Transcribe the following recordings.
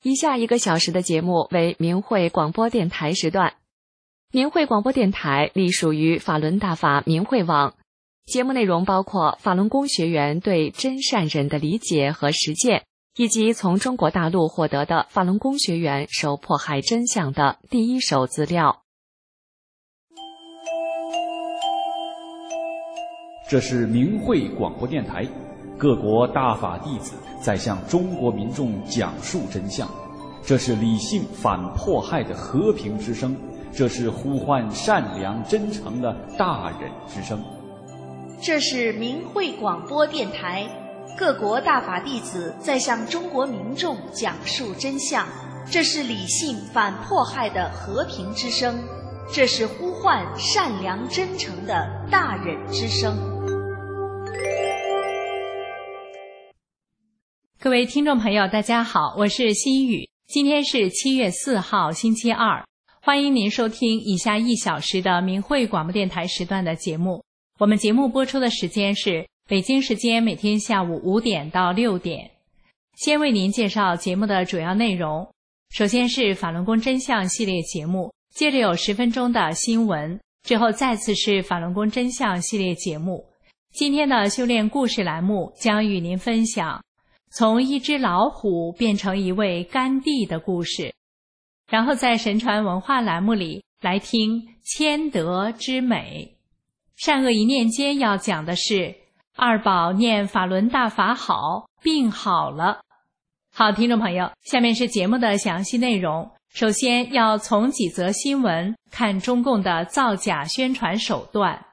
以下1个小时的节目为明慧广播电台时段。明慧广播电台隶属于法轮大法明慧网，节目内容包括法轮功学员对真善忍的理解和实践，以及从中国大陆获得的法轮功学员受迫害真相的第一手资料。 这是明慧广播电台，各国大法弟子在向中国民众讲述真相，这是理性反迫害的和平之声，这是呼唤善良真诚的大忍之声。 这是明慧广播电台，各国大法弟子在向中国民众讲述真相，这是理性反迫害的和平之声，这是呼唤善良真诚的大忍之声。 各位听众朋友大家好，我是西雨，今天是7月4号星期二，欢迎您收听以下1小时的明慧广播电台时段的节目。我们节目播出的时间是北京时间每天下午5点到6点。先为您介绍节目的主要内容，首先是法轮功真相系列节目，接着有10分钟的新闻，之后再次是法轮功真相系列节目。今天的修炼故事栏目将与您分享从一只老虎变成一位甘地的故事，然后在神传文化栏目里来听谦德之美。善恶一念间要讲的是二宝念法轮大法好，病好了。好，听众朋友，下面是节目的详细内容。首先要从几则新闻看中共的造假宣传手段。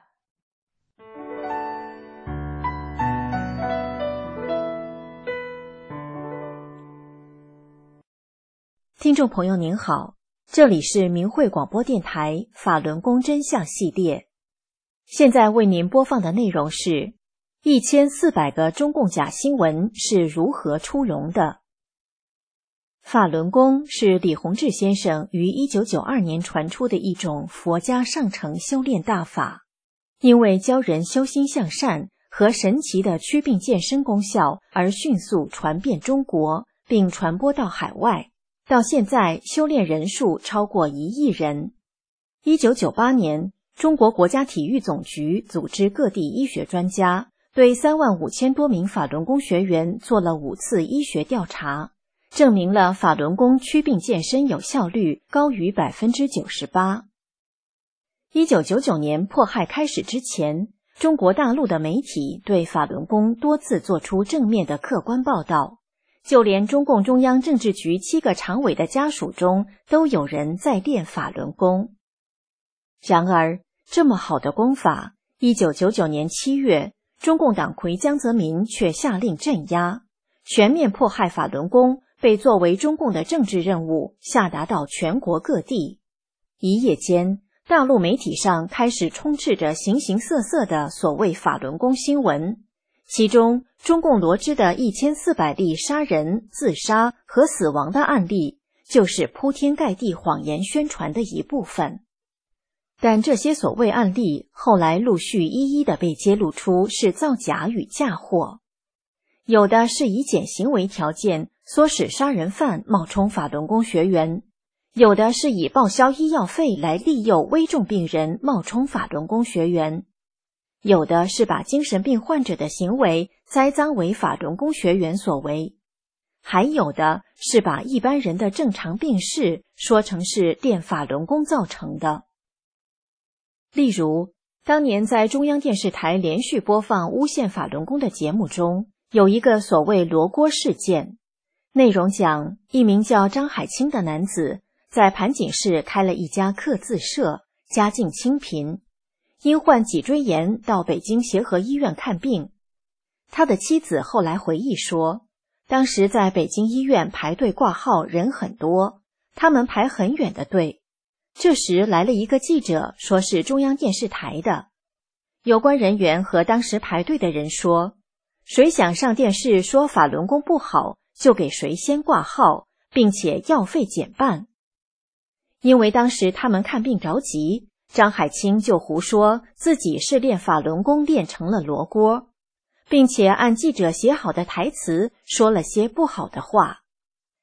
听众朋友您好，这里是明慧广播电台法轮功真相系列。现在为您播放的内容是1400个中共假新闻是如何出笼的。法轮功是李洪志先生于1992年传出的一种佛家上乘修炼大法，因为教人修心向善和神奇的祛病健身功效而迅速传遍中国，并传播到海外。到现在修炼人数超过1亿人。1998年，中国国家体育总局组织各地医学专家，对35000多名法轮功学员做了5次医学调查，证明了法轮功祛病健身有效率高于 98%。1999年迫害开始之前，中国大陆的媒体对法轮功多次做出正面的客观报道，就连中共中央政治局7个常委的家属中都有人在练法轮功。然而，这么好的功法，1999年7月，中共党魁江泽民却下令镇压，全面迫害法轮功被作为中共的政治任务下达到全国各地。一夜间，大陆媒体上开始充斥着形形色色的所谓法轮功新闻，其中中共罗织的1400例杀人、自杀和死亡的案例，就是铺天盖地谎言宣传的一部分。但这些所谓案例后来陆续一一的被揭露出是造假与嫁祸，有的是以减刑为条件唆使杀人犯冒充法轮功学员，有的是以报销医药费来利诱危重病人冒充法轮功学员，有的是把精神病患者的行为栽赃为法轮功学员所为，还有的是把一般人的正常病逝说成是练法轮功造成的。例如，当年在中央电视台连续播放诬陷法轮功的节目中，有一个所谓罗锅事件，内容讲一名叫张海清的男子在盘锦市开了一家刻字社，家境清贫，因患脊椎炎到北京协和医院看病。他的妻子后来回忆说，当时在北京医院排队挂号人很多，他们排很远的队。这时来了一个记者，说是中央电视台的。有关人员和当时排队的人说，谁想上电视说法轮功不好，就给谁先挂号，并且药费减半。因为当时他们看病着急，张海清就胡说自己是练法轮功练成了罗锅，并且按记者写好的台词说了些不好的话。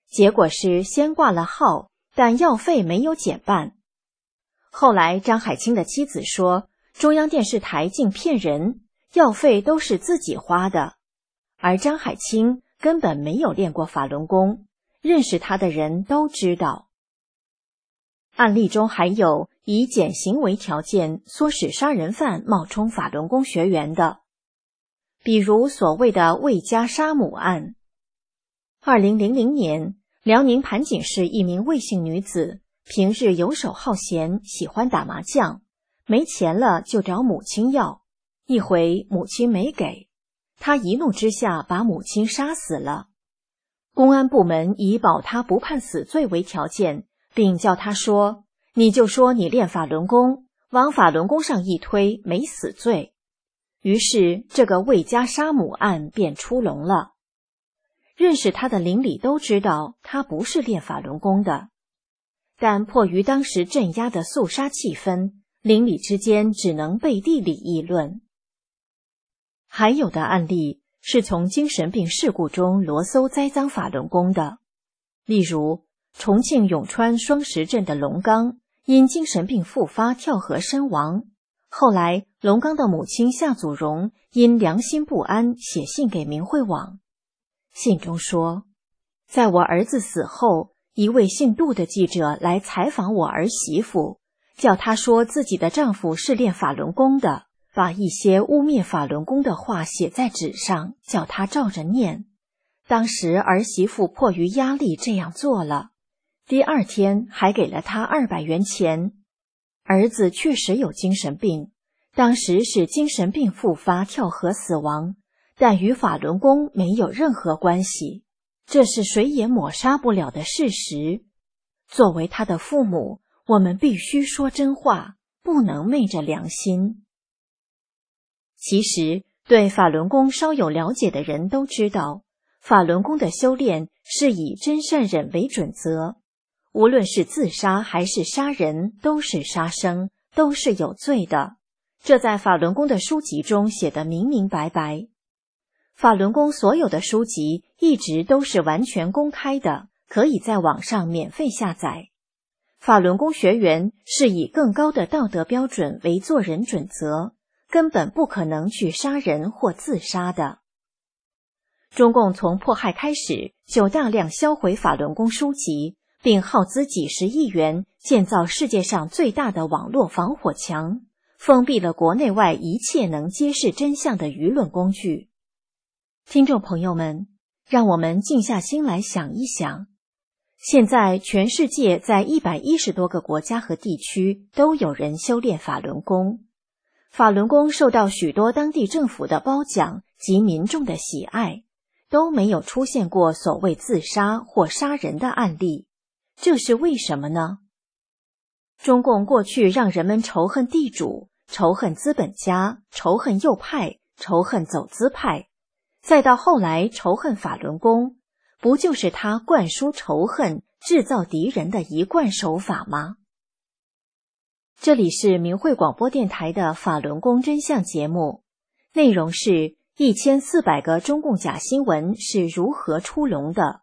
结果是先挂了号，但药费没有减半。后来张海清的妻子说，中央电视台竟骗人，药费都是自己花的，而张海清根本没有练过法轮功，认识他的人都知道。案例中还有以减刑为条件唆使杀人犯冒充法轮功学员的，比如所谓的魏家杀母案。2000年，辽宁盘锦市一名魏姓女子平日游手好闲，喜欢打麻将，没钱了就找母亲要，一回母亲没给，她一怒之下把母亲杀死了。公安部门以保他不判死罪为条件，并叫他说，你就说你练法轮功，往法轮功上一推，没死罪。于是这个魏家杀母案便出笼了。认识他的邻里都知道他不是练法轮功的，但迫于当时镇压的肃杀气氛，邻里之间只能背地里议论。还有的案例是从精神病事故中罗搜栽赃法轮功的，例如重庆永川双石镇的龙刚因精神病复发跳河身亡，后来龙刚的母亲夏祖荣因良心不安写信给明慧网，信中说，在我儿子死后，一位姓杜的记者来采访我儿媳妇，叫她说自己的丈夫是练法轮功的，把一些污蔑法轮功的话写在纸上，叫她照着念。当时儿媳妇迫于压力这样做了，第二天还给了她200元钱。儿子确实有精神病，当时是精神病复发跳河死亡，但与法轮功没有任何关系，这是谁也抹杀不了的事实。作为他的父母，我们必须说真话，不能昧着良心。其实，对法轮功稍有了解的人都知道，法轮功的修炼是以真善忍为准则，无论是自杀还是杀人，都是杀生，都是有罪的。这在法轮功的书籍中写得明明白白。法轮功所有的书籍一直都是完全公开的，可以在网上免费下载。法轮功学员是以更高的道德标准为做人准则，根本不可能去杀人或自杀的。中共从迫害开始就大量销毁法轮功书籍，并耗资几十亿元建造世界上最大的网络防火墙，封闭了国内外一切能揭示真相的舆论工具。听众朋友们，让我们静下心来想一想，现在全世界在110多个国家和地区都有人修炼法轮功，法轮功受到许多当地政府的褒奖及民众的喜爱，都没有出现过所谓自杀或杀人的案例，这是为什么呢？中共过去让人们仇恨地主，仇恨资本家，仇恨右派，仇恨走资派，再到后来仇恨法轮功，不就是他灌输仇恨、制造敌人的一贯手法吗？这里是明慧广播电台的法轮功真相节目，内容是1400个中共假新闻是如何出笼的。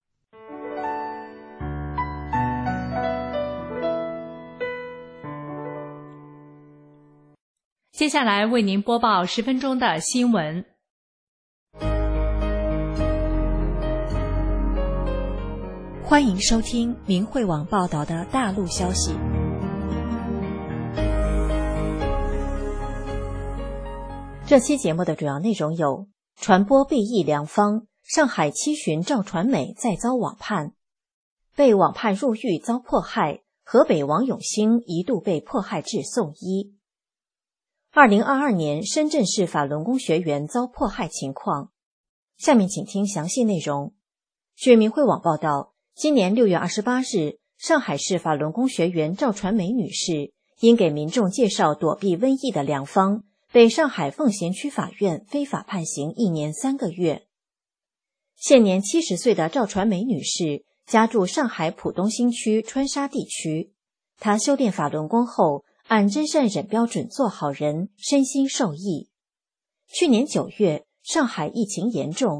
接下来为您播报10分钟的新闻。 欢迎收听明慧网报道的大陆消息。这期节目的主要内容有：传播悖议良方，上海7旬赵传美再遭网判；被网判入狱遭迫害，河北王永兴一度被迫害至送医。2022年深圳市法轮功学员遭迫害情况，下面请听详细内容。据明慧网报道，今年6月28日，上海市法轮功学员赵传美女士因给民众介绍躲避瘟疫的良方，被上海奉贤区法院非法判刑1年3个月。现年70岁的赵传美女士家住上海浦东新区川沙地区，她修炼法轮功后，按真善忍标准做好人，身心受益。去年9月，上海疫情严重，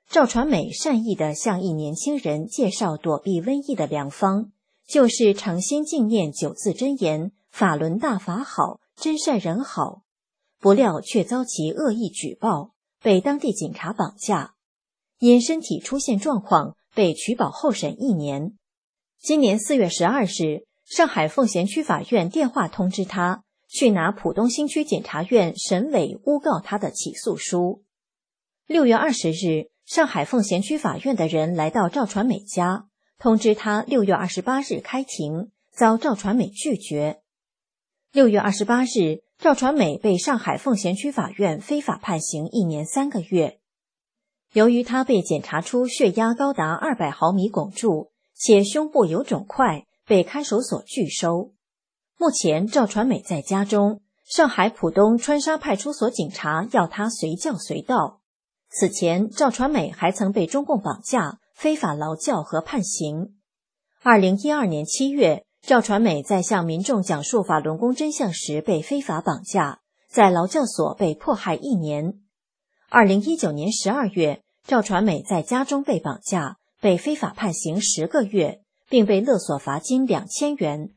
赵传美善意地向一年轻人介绍躲避瘟疫的良方，就是诚心敬念9字真言：法轮大法好，真善人好。不料却遭其恶意举报，被当地警察绑架，因身体出现状况被取保候审1年。今年4月12日，上海奉贤区法院电话通知他去拿浦东新区检察院审委诬告他的起诉书。6月20日，上海奉贤区法院的人来到赵传美家，通知他6月28日开庭，遭赵传美拒绝。6月28日，赵传美被上海奉贤区法院非法判刑1年3个月。由于他被检查出血压高达200毫米汞柱，且胸部有肿块，被看守所拒收。目前赵传美在家中，上海浦东川沙派出所警察要他随叫随到。此前赵传美还曾被中共绑架、非法劳教和判刑。2012年7月，赵传美在向民众讲述法轮功真相时被非法绑架，在劳教所被迫害1年。2019年12月，赵传美在家中被绑架，被非法判刑10个月，并被勒索罚金2000元。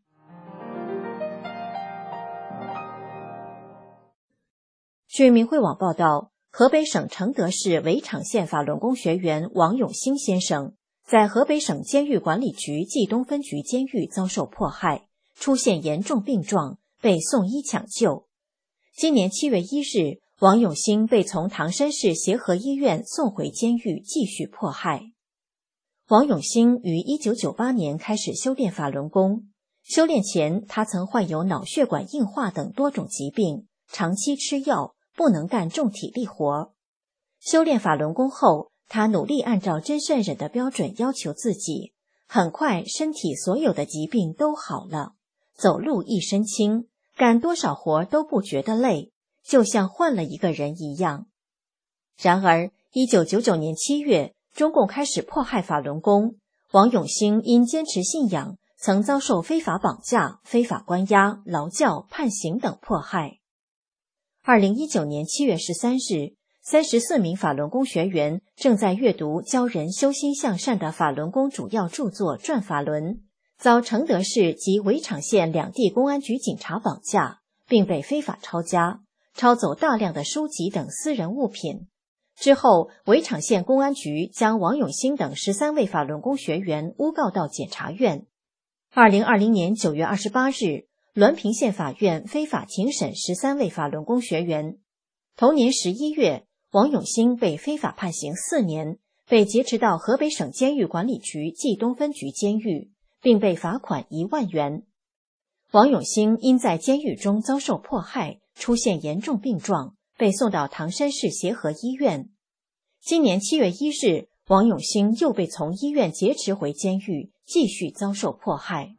据明慧网报道，河北省承德市围场县法轮功学员王永兴先生在河北省监狱管理局冀东分局监狱遭受迫害，出现严重病状，被送医抢救。今年7月1日，王永兴被从唐山市协和医院送回监狱继续迫害。王永兴于1998年开始修炼法轮功，修炼前他曾患有脑血管硬化等多种疾病，长期吃药，不能干重体力活。修炼法轮功后，他努力按照真善忍的标准要求自己，很快身体所有的疾病都好了，走路一身轻，干多少活都不觉得累，就像换了一个人一样。然而1999年7月，中共开始迫害法轮功，王永兴因坚持信仰，曾遭受非法绑架、非法关押、劳教、判刑等迫害。2019年7月13日，34名法轮功学员正在阅读教人修心向善的法轮功主要著作《转法轮》，遭承德市及围场县2地公安局警察绑架，并被非法抄家，抄走大量的书籍等私人物品。之后，围场县公安局将王永兴等13位法轮功学员诬告到检察院。2020年9月28日，滦平县法院非法庭审13位法轮功学员。同年11月，王永兴被非法判刑4年，被劫持到河北省监狱管理局冀东分局监狱，并被罚款1万元。王永兴因在监狱中遭受迫害，出现严重病状，被送到唐山市协和医院。今年7月1日，王永兴又被从医院劫持回监狱，继续遭受迫害。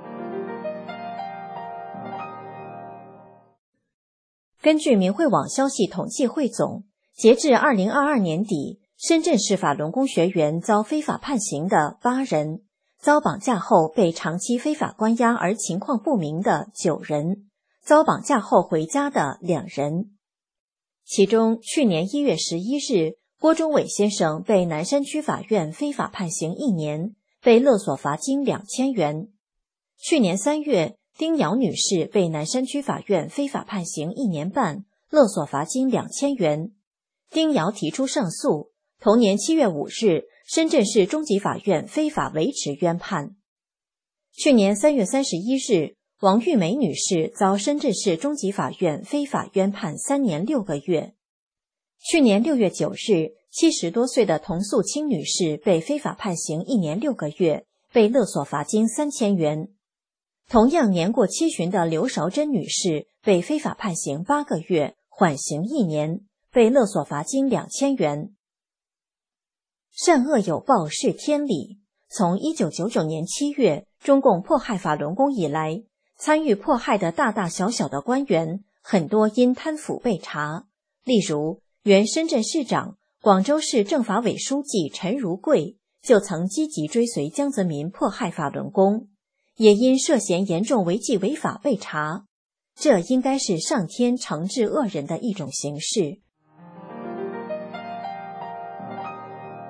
根据明慧网消息统计汇总，截至2022年底，深圳市法轮功学员遭非法判刑的8人，遭绑架后被长期非法关押而情况不明的9人，遭绑架后回家的2人。其中，去年1月11日，郭忠伟先生被南山区法院非法判刑1年，被勒索罚金2000元。去年3月，丁瑶女士被南山区法院非法判刑1年半，勒索罚金2000元。丁瑶提出上诉，同年7月5日，深圳市中级法院非法维持冤判。去年3月31日，王玉梅女士遭深圳市中级法院非法冤判3年6个月。去年6月9日，70多岁的童素清女士被非法判刑1年6个月，被勒索罚金3000元。同样年过7旬的刘韶珍女士被非法判刑8个月，缓刑1年，被勒索罚金2000元。善恶有报是天理。从1999年7月中共迫害法轮功以来，参与迫害的大大小小的官员，很多因贪腐被查。例如，原深圳市长、广州市政法委书记陈如贵就曾积极追随江泽民迫害法轮功，也因涉嫌严重违纪违法被查。这应该是上天惩治恶人的一种形式。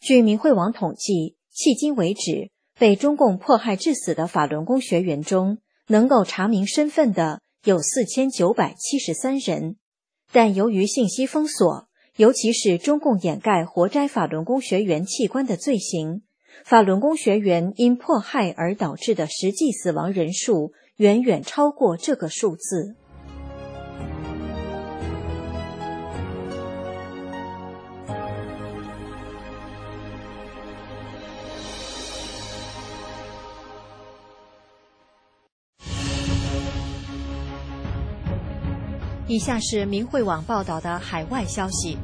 据明慧网统计，迄今为止，被中共迫害致死的法轮功学员中，能够查明身份的有4973人，但由于信息封锁，尤其是中共掩盖活摘法轮功学员器官的罪行，法轮功学员因迫害而导致的实际死亡人数远远超过这个数字。以下是明慧网报道的海外消息，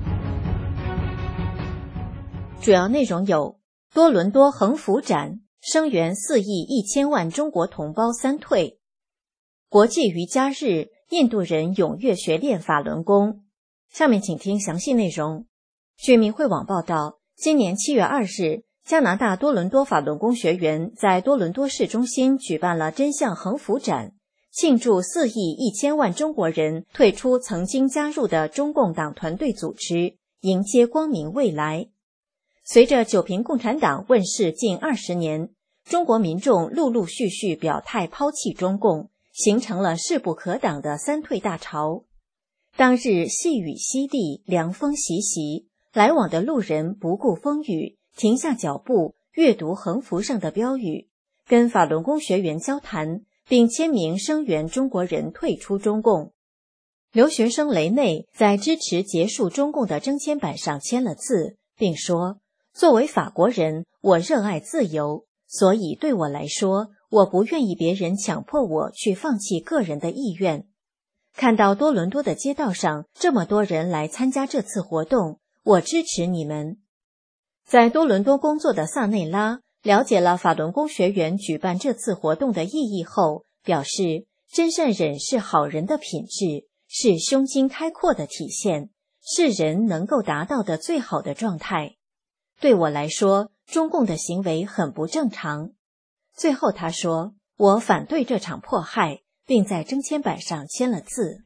主要内容有：多伦多横幅展，声援4亿1000万中国同胞三退；国际瑜伽日，印度人踊跃学练法轮功。下面请听详细内容。据明慧网报道，今年7月2日，加拿大多伦多法轮功学员在多伦多市中心举办了真相横幅展，庆祝4亿1000万中国人退出曾经加入的中共党团队组织，迎接光明未来。随着九平共产党问世近20年，中国民众陆陆续续表态抛弃中共，形成了势不可挡的三退大潮。当日细雨淅沥，凉风习习，来往的路人不顾风雨，停下脚步，阅读横幅上的标语，跟法轮功学员交谈，并签名声援中国人退出中共。留学生雷内在支持结束中共的征签板上签了字，并说：作为法国人，我热爱自由，所以对我来说，我不愿意别人强迫我去放弃个人的意愿。看到多伦多的街道上这么多人来参加这次活动，我支持你们。在多伦多工作的萨内拉了解了法轮功学员举办这次活动的意义后，表示真善忍是好人的品质，是胸襟开阔的体现，是人能够达到的最好的状态。对我来说，中共的行为很不正常。最后他说，我反对这场迫害，并在征签板上签了字。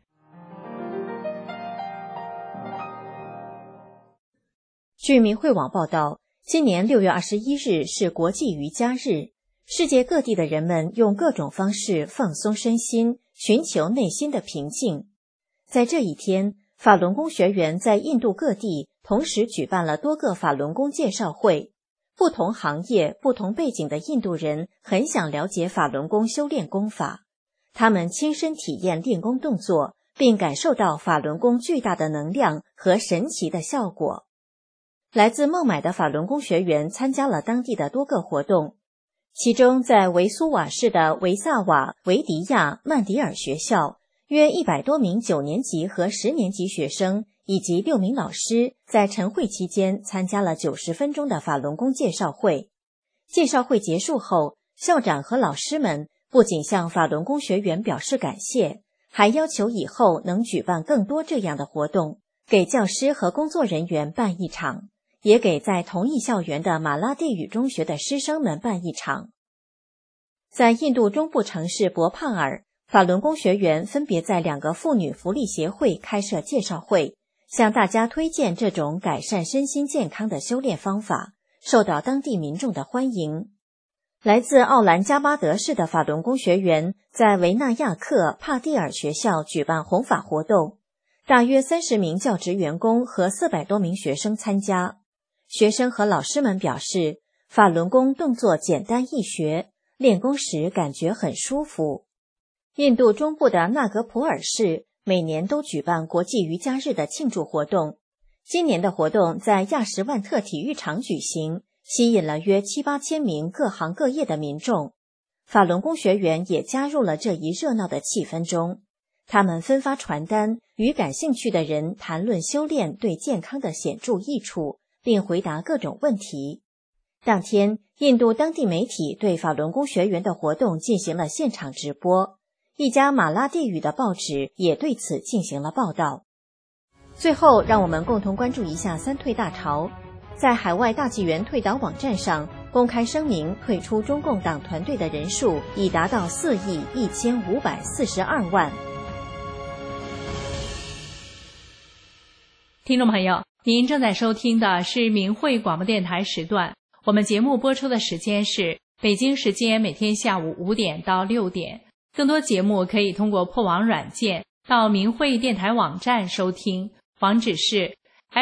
据明慧网报道，今年6月21日是国际瑜伽日，世界各地的人们用各种方式放松身心，寻求内心的平静。在这一天，法轮功学员在印度各地同时举办了多个法轮功介绍会，不同行业、不同背景的印度人很想了解法轮功修炼功法，他们亲身体验练功动作，并感受到法轮功巨大的能量和神奇的效果。来自孟买的法轮功学员参加了当地的多个活动，其中在维苏瓦市的维萨瓦维迪亚曼迪尔学校，约100多名9年级和10年级学生以及6名老师在晨会期间参加了90分钟的法轮功介绍会。介绍会结束后，校长和老师们不仅向法轮功学员表示感谢，还要求以后能举办更多这样的活动，给教师和工作人员办一场，也给在同一校园的马拉地语中学的师生们办一场。在印度中部城市博帕尔，法轮功学员分别在2个妇女福利协会开设介绍会，向大家推荐这种改善身心健康的修炼方法，受到当地民众的欢迎。来自奥兰加巴德市的法轮功学员在维纳亚克帕蒂尔学校举办弘法活动，大约30名教职员工和400多名学生参加。学生和老师们表示，法轮功动作简单易学，练功时感觉很舒服。印度中部的纳格普尔市每年都举办国际瑜伽日的庆祝活动，今年的活动在亚什万特体育场举行，吸引了约7-8千名各行各业的民众。法轮功学员也加入了这一热闹的气氛中，他们分发传单，与感兴趣的人谈论修炼对健康的显著益处，并回答各种问题。当天，印度当地媒体对法轮功学员的活动进行了现场直播，一家马拉地语的报纸也对此进行了报道。最后，让我们共同关注一下三退大潮。在海外大纪元退党网站上公开声明，退出中共党团队的人数已达到4亿1542万。 听众朋友， 您正在收听的是明慧广播电台时段，我们节目播出的时间是北京时间每天下午5点到6点。更多节目可以通过破网软件到明慧电台网站收听，网址是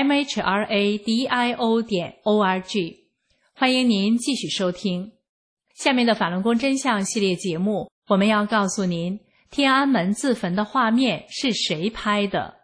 mhradio.org。 欢迎您继续收听下面的法轮功真相系列节目，我们要告诉您天安门自焚的画面是谁拍的。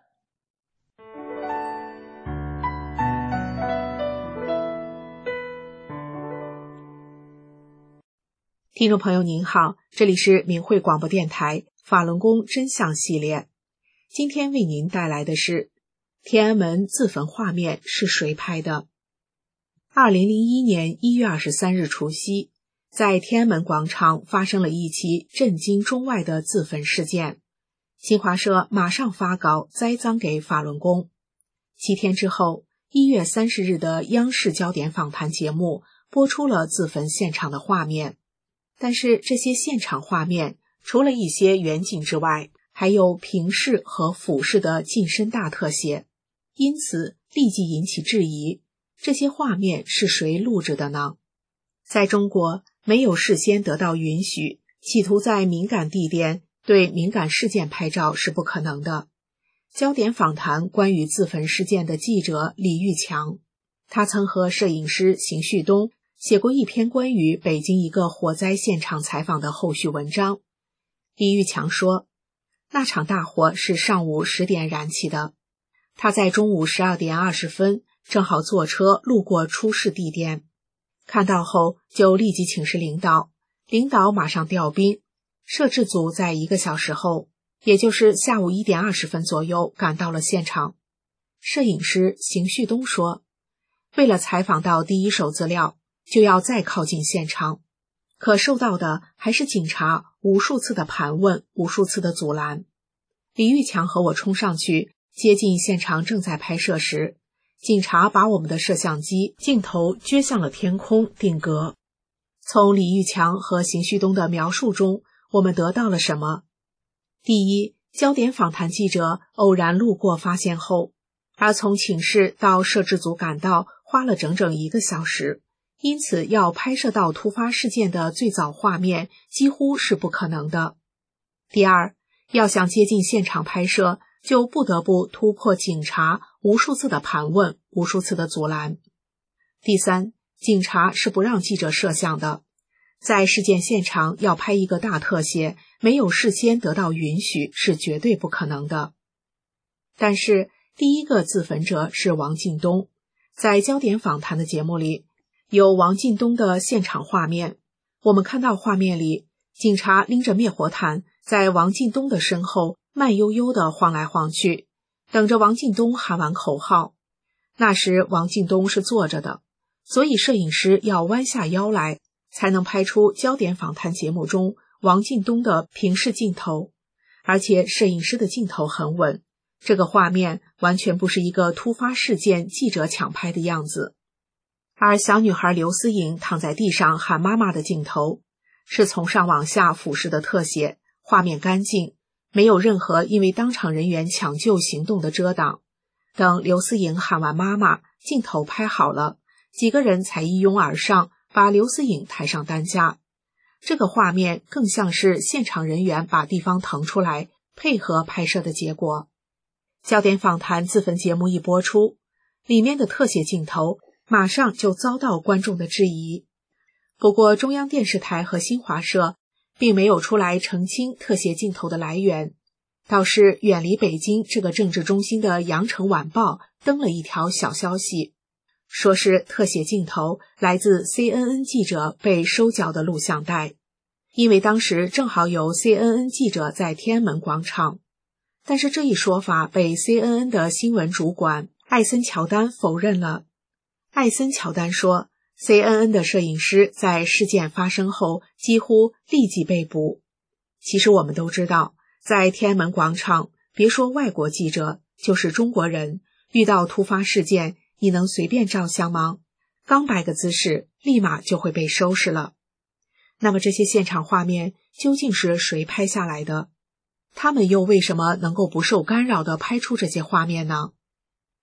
听众朋友您好，这里是明慧广播电台法轮功真相系列，今天为您带来的是天安门自焚画面是谁拍的。2001年1月23日除夕，在天安门广场发生了一起震惊中外的自焚事件，新华社马上发稿栽赃给法轮功。7天之后，1月30日的央视焦点访谈节目播出了自焚现场的画面。但是这些现场画面除了一些远景之外，还有平视和俯视的近身大特写，因此立即引起质疑，这些画面是谁录制的呢？在中国，没有事先得到允许，企图在敏感地点对敏感事件拍照是不可能的。焦点访谈关于自焚事件的记者李玉强，他曾和摄影师邢旭东写过一篇关于北京一个火灾现场采访的后续文章。李玉强说，那场大火是上午10点燃起的，他在中午12点20分正好坐车路过出事地点，看到后就立即请示领导，领导马上调兵，摄制组在1个小时后，也就是下午1点20分左右赶到了现场。摄影师邢旭东说，为了采访到第一手资料，就要再靠近现场，可受到的还是警察无数次的盘问，无数次的阻拦。李玉强和我冲上去接近现场，正在拍摄时，警察把我们的摄像机镜头撅向了天空定格。从李玉强和邢旭东的描述中，我们得到了什么？第一，焦点访谈记者偶然路过发现后，而从请示到摄制组赶到花了整整1个小时，因此要拍摄到突发事件的最早画面几乎是不可能的。第二，要想接近现场拍摄，就不得不突破警察无数次的盘问，无数次的阻拦。第三，警察是不让记者摄像的，在事件现场要拍一个大特写，没有事先得到允许是绝对不可能的。但是第一个自焚者是王进东，在焦点访谈的节目里有王进东的现场画面，我们看到画面里，警察拎着灭火毯在王进东的身后慢悠悠地晃来晃去，等着王进东喊完口号。那时王进东是坐着的，所以摄影师要弯下腰来，才能拍出焦点访谈节目中王进东的平视镜头，而且摄影师的镜头很稳，这个画面完全不是一个突发事件记者抢拍的样子。而小女孩刘思颖躺在地上喊妈妈的镜头，是从上往下俯视的特写，画面干净，没有任何因为当场人员抢救行动的遮挡。等刘思颖喊完妈妈，镜头拍好了，几个人才一拥而上，把刘思颖抬上担架。这个画面更像是现场人员把地方腾出来，配合拍摄的结果。焦点访谈自焚节目一播出，里面的特写镜头马上就遭到观众的质疑。不过中央电视台和新华社并没有出来澄清特写镜头的来源，倒是远离北京这个政治中心的羊城晚报登了一条小消息，说是特写镜头来自 CNN 记者被收缴的录像带，因为当时正好有 CNN 记者在天安门广场。但是这一说法被 CNN 的新闻主管艾森乔丹否认了。艾森乔丹说， CNN 的摄影师在事件发生后几乎立即被捕。其实我们都知道，在天安门广场，别说外国记者，就是中国人，遇到突发事件，你能随便照相吗？刚摆个姿势，立马就会被收拾了。那么这些现场画面究竟是谁拍下来的？他们又为什么能够不受干扰地拍出这些画面呢？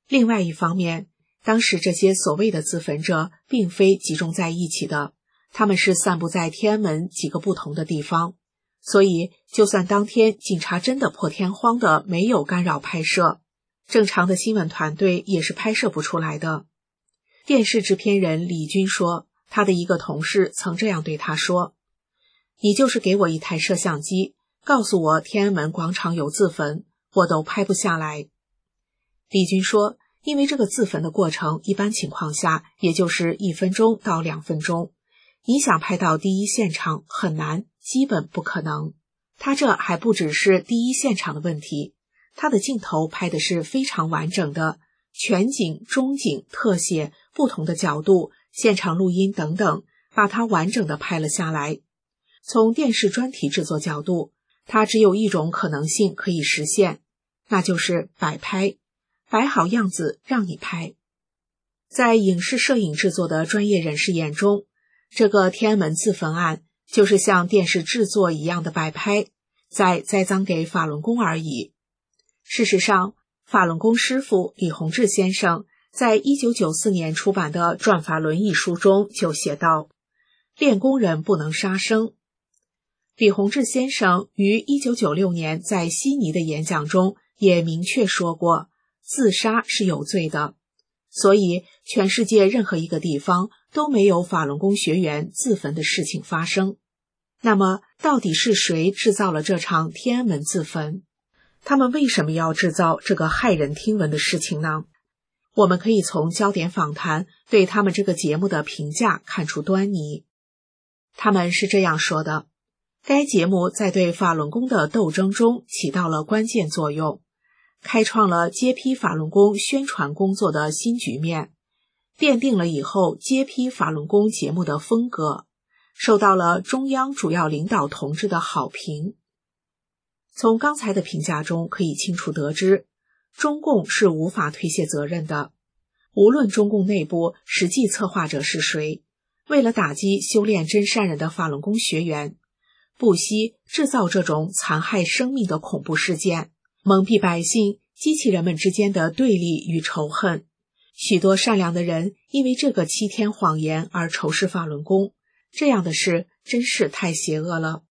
另外一方面，当时这些所谓的自焚者并非集中在一起的，他们是散布在天安门几个不同的地方，所以就算当天警察真的破天荒的没有干扰拍摄，正常的新闻团队也是拍摄不出来的。电视制片人李军说，他的一个同事曾这样对他说，你就是给我一台摄像机，告诉我天安门广场有自焚，我都拍不下来。李军说，因为这个自焚的过程一般情况下也就是1分钟到2分钟，你想拍到第一现场很难，基本不可能。他这还不只是第一现场的问题，他的镜头拍的是非常完整的，全景、中景、特写、不同的角度、现场录音等等，把它完整的拍了下来。从电视专题制作角度，它只有一种可能性可以实现，那就是摆拍，摆好样子让你拍。在影视摄影制作的专业人士眼中，这个天安门自焚案就是像电视制作一样的摆拍，在栽赃给法轮功而已。事实上，法轮功师父李洪志先生在1994年出版的《转法轮》一书中就写道，练功人不能杀生。李洪志先生于1996年在悉尼的演讲中也明确说过，自杀是有罪的，所以全世界任何一个地方都没有法轮功学员自焚的事情发生。那么，到底是谁制造了这场天安门自焚？他们为什么要制造这个骇人听闻的事情呢？我们可以从焦点访谈对他们这个节目的评价看出端倪。他们是这样说的，该节目在对法轮功的斗争中起到了关键作用，开创了揭批法轮功宣传工作的新局面，奠定了以后揭批法轮功节目的风格，受到了中央主要领导同志的好评。从刚才的评价中可以清楚得知，中共是无法推卸责任的。无论中共内部实际策划者是谁，为了打击修炼真善人的法轮功学员，不惜制造这种残害生命的恐怖事件，蒙蔽百姓，激起人们之间的对立与仇恨。许多善良的人因为这个7天谎言而仇视法轮功，这样的事真是太邪恶了。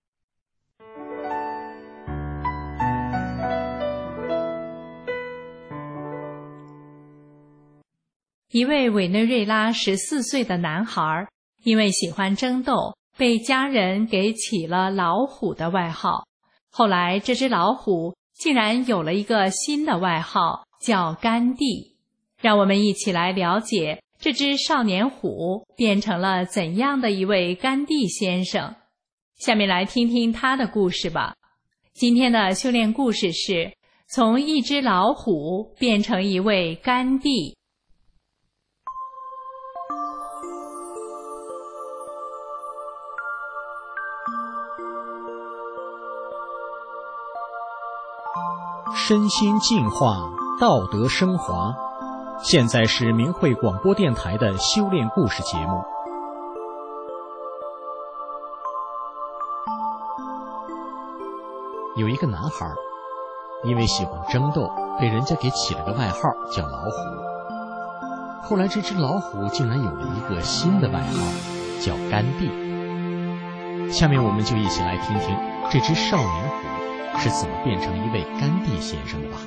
一位委内瑞拉14岁的男孩，因为喜欢争斗，被家人给起了老虎的外号。后来这只老虎竟然有了一个新的外号，叫甘地。让我们一起来了解这只少年虎变成了怎样的一位甘地先生。下面来听听他的故事吧。今天的修炼故事是从一只老虎变成一位甘地。 身心净化，道德升华。现在是明慧广播电台的修炼故事节目。有一个男孩，因为喜欢争斗，被人家给起了个外号叫老虎。后来这只老虎竟然有了一个新的外号，叫甘地。下面我们就一起来听听这只少年虎是怎么变成一位甘地先生的吧。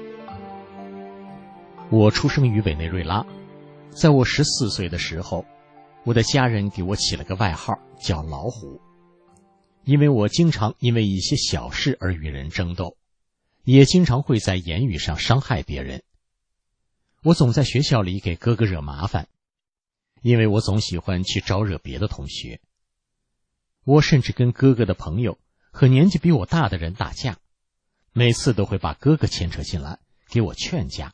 我出生于委内瑞拉，在我14岁的时候，我的家人给我起了个外号叫老虎，因为我经常因为一些小事而与人争斗，也经常会在言语上伤害别人。我总在学校里给哥哥惹麻烦，因为我总喜欢去招惹别的同学。我甚至跟哥哥的朋友和年纪比我大的人打架，每次都会把哥哥牵扯进来，给我劝架。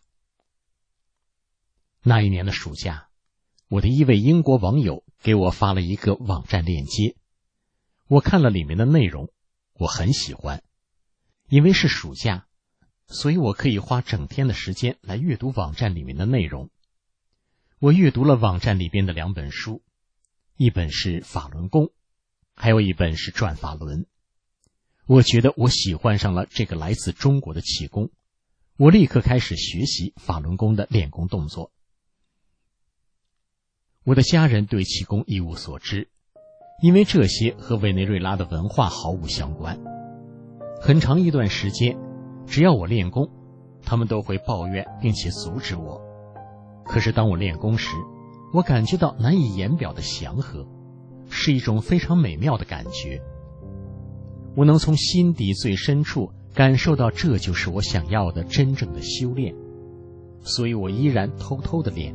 那一年的暑假，我的一位英国网友给我发了一个网站链接，我看了里面的内容，我很喜欢。因为是暑假，所以我可以花整天的时间来阅读网站里面的内容。我阅读了网站里边的2本书，一本是《法轮功》，还有一本是《转法轮》。我觉得我喜欢上了这个来自中国的气功， 我立刻开始学习法轮功的练功动作。我的家人对气功一无所知，因为这些和委内瑞拉的文化毫无相关。很长一段时间，只要我练功，他们都会抱怨并且阻止我。可是当我练功时，我感觉到难以言表的祥和，是一种非常美妙的感觉。我能从心底最深处感受到这就是我想要的真正的修炼，所以我依然偷偷的练。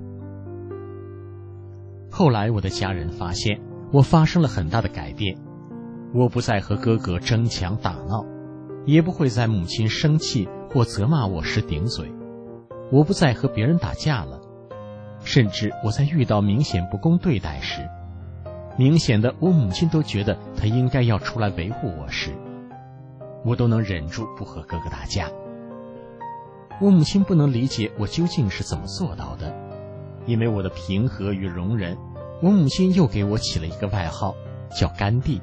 后来我的家人发现我发生了很大的改变，我不再和哥哥争抢打闹，也不会在母亲生气或责骂我时顶嘴，我不再和别人打架了，甚至我在遇到明显不公对待时，明显的我母亲都觉得她应该要出来维护我时，我都能忍住不和哥哥打架。我母亲不能理解我究竟是怎么做到的，因为我的平和与容忍，我母亲又给我起了一个外号，叫甘地。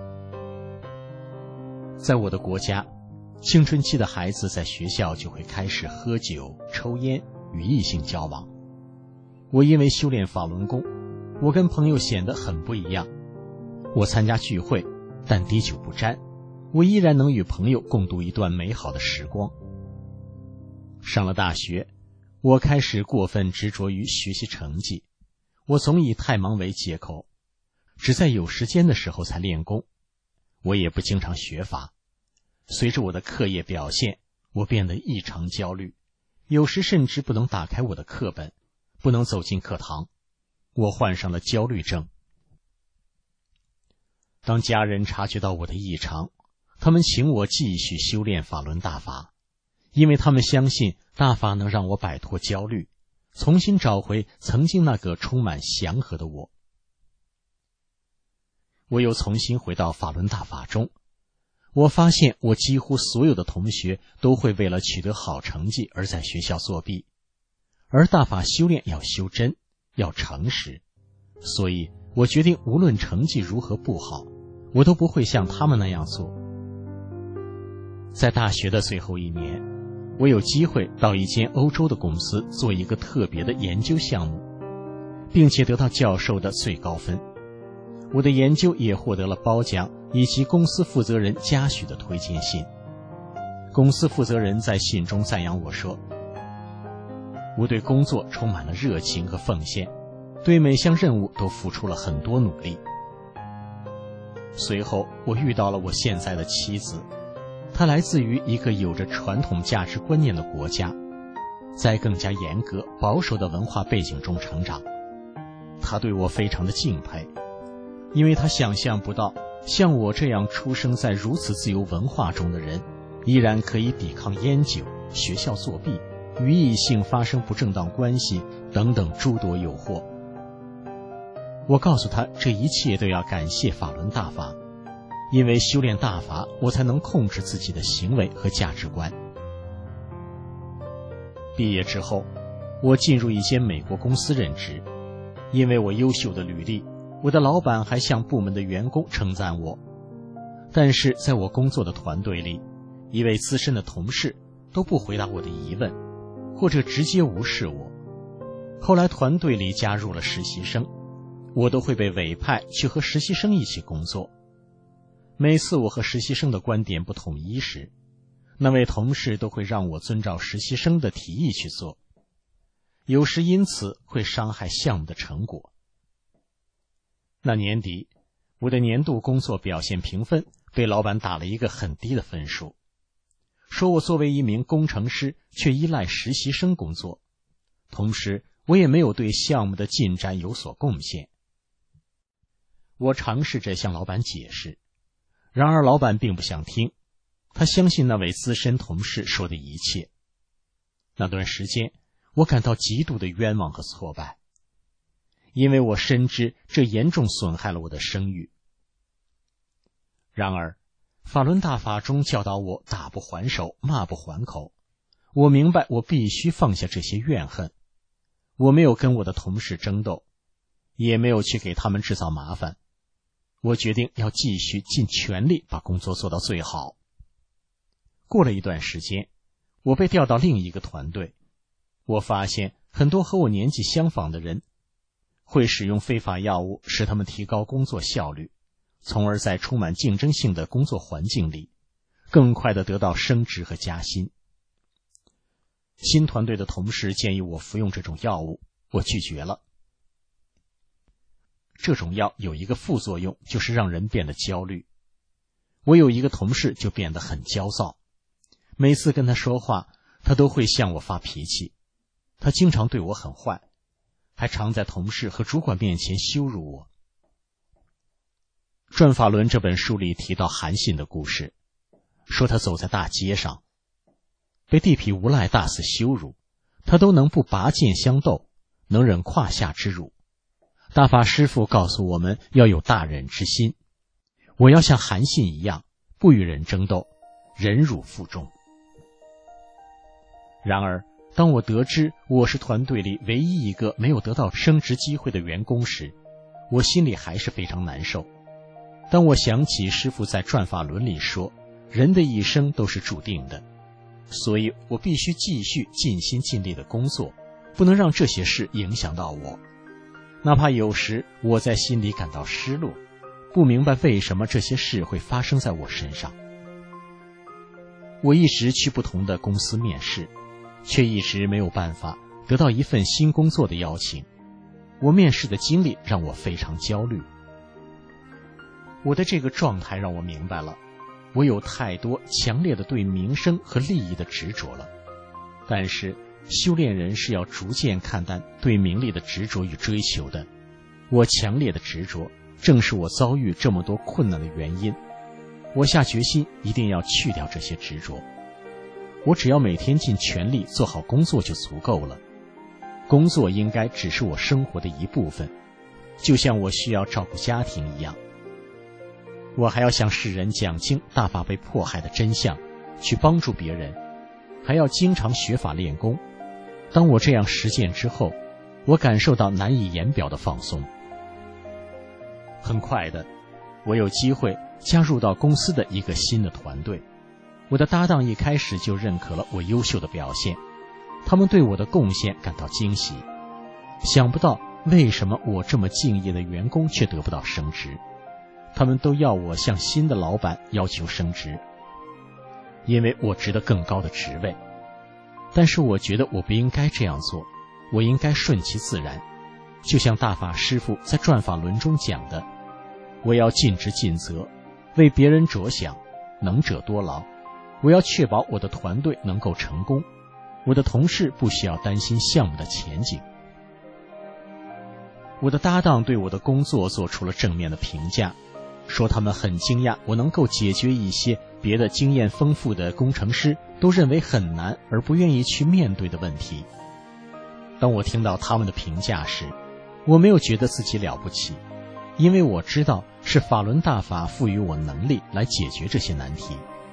在我的国家，青春期的孩子在学校就会开始喝酒、抽烟，与异性交往。我因为修炼法轮功，我跟朋友显得很不一样。我参加聚会，但滴酒不沾，我依然能与朋友共度一段美好的时光。上了大学，我开始过分执着于学习成绩，我总以太忙为借口，只在有时间的时候才练功。我也不经常学法，随着我的课业表现，我变得异常焦虑，有时甚至不能打开我的课本，不能走进课堂，我患上了焦虑症。当家人察觉到我的异常，他们请我继续修炼法轮大法，因为他们相信大法能让我摆脱焦虑，重新找回曾经那个充满祥和的我。我又重新回到法轮大法中，我发现我几乎所有的同学都会为了取得好成绩而在学校作弊，而大法修炼要修真，要诚实，所以我决定无论成绩如何不好，我都不会像他们那样做。在大学的最后一年，我有机会到一间欧洲的公司做一个特别的研究项目，并且得到教授的最高分。我的研究也获得了褒奖以及公司负责人嘉许的推荐信。公司负责人在信中赞扬我说，我对工作充满了热情和奉献，对每项任务都付出了很多努力。随后我遇到了我现在的妻子，她来自于一个有着传统价值观念的国家，在更加严格保守的文化背景中成长。她对我非常的敬佩，因为她想象不到像我这样出生在如此自由文化中的人，依然可以抵抗烟酒、学校作弊、与异性发生不正当关系等等诸多诱惑。我告诉他，这一切都要感谢法轮大法，因为修炼大法，我才能控制自己的行为和价值观。毕业之后，我进入一间美国公司任职，因为我优秀的履历，我的老板还向部门的员工称赞我。但是在我工作的团队里，一位资深的同事都不回答我的疑问，或者直接无视我。后来团队里加入了实习生，我都会被委派去和实习生一起工作。每次我和实习生的观点不统一时，那位同事都会让我遵照实习生的提议去做，有时因此会伤害项目的成果。那年底，我的年度工作表现评分被老板打了一个很低的分数，说我作为一名工程师却依赖实习生工作，同时我也没有对项目的进展有所贡献。我尝试着向老板解释，然而老板并不想听，他相信那位资深同事说的一切。那段时间，我感到极度的冤枉和挫败，因为我深知这严重损害了我的声誉。然而，法轮大法中教导我打不还手，骂不还口。我明白我必须放下这些怨恨。我没有跟我的同事争斗，也没有去给他们制造麻烦。我决定要继续尽全力把工作做到最好。过了一段时间， 我被调到另一个团队，我发现很多和我年纪相仿的人会使用非法药物，使他们提高工作效率，从而在充满竞争性的工作环境里更快地得到升职和加薪。新团队的同事建议我服用这种药物，我拒绝了。这种药有一个副作用，就是让人变得焦虑。我有一个同事就变得很焦躁，每次跟他说话，他都会向我发脾气。他经常对我很坏，还常在同事和主管面前羞辱我。《转法轮》这本书里提到韩信的故事，说他走在大街上，被地痞无赖大肆羞辱，他都能不拔剑相斗，能忍胯下之辱。大法师父告诉我们要有大忍之心，我要像韩信一样，不与人争斗，忍辱负重。然而，当我得知我是团队里唯一一个没有得到升职机会的员工时，我心里还是非常难受。当我想起师父在《转法轮》里说，人的一生都是注定的，所以我必须继续尽心尽力的工作，不能让这些事影响到我。哪怕有时我在心里感到失落，不明白为什么这些事会发生在我身上。我一直去不同的公司面试，却一直没有办法得到一份新工作的邀请。我面试的经历让我非常焦虑。我的这个状态让我明白了，我有太多强烈的对名声和利益的执着了。但是修炼人是要逐渐看淡对名利的执着与追求的。我强烈的执着正是我遭遇这么多困难的原因。我下决心一定要去掉这些执着。我只要每天尽全力做好工作就足够了。工作应该只是我生活的一部分，就像我需要照顾家庭一样。我还要向世人讲清大法被迫害的真相，去帮助别人，还要经常学法练功。当我这样实践之后，我感受到难以言表的放松。很快的，我有机会加入到公司的一个新的团队。我的搭档一开始就认可了我优秀的表现，他们对我的贡献感到惊喜。想不到为什么我这么敬业的员工却得不到升职，他们都要我向新的老板要求升职，因为我值得更高的职位。但是我觉得我不应该这样做，我应该顺其自然。就像大法师父在《转法轮》中讲的，我要尽职尽责，为别人着想，能者多劳。我要确保我的团队能够成功，我的同事不需要担心项目的前景。我的搭档对我的工作做出了正面的评价，说他们很惊讶我能够解决一些别的经验丰富的工程师都认为很难而不愿意去面对的问题。当我听到他们的评价时，我没有觉得自己了不起，因为我知道是法轮大法赋予我能力来解决这些难题。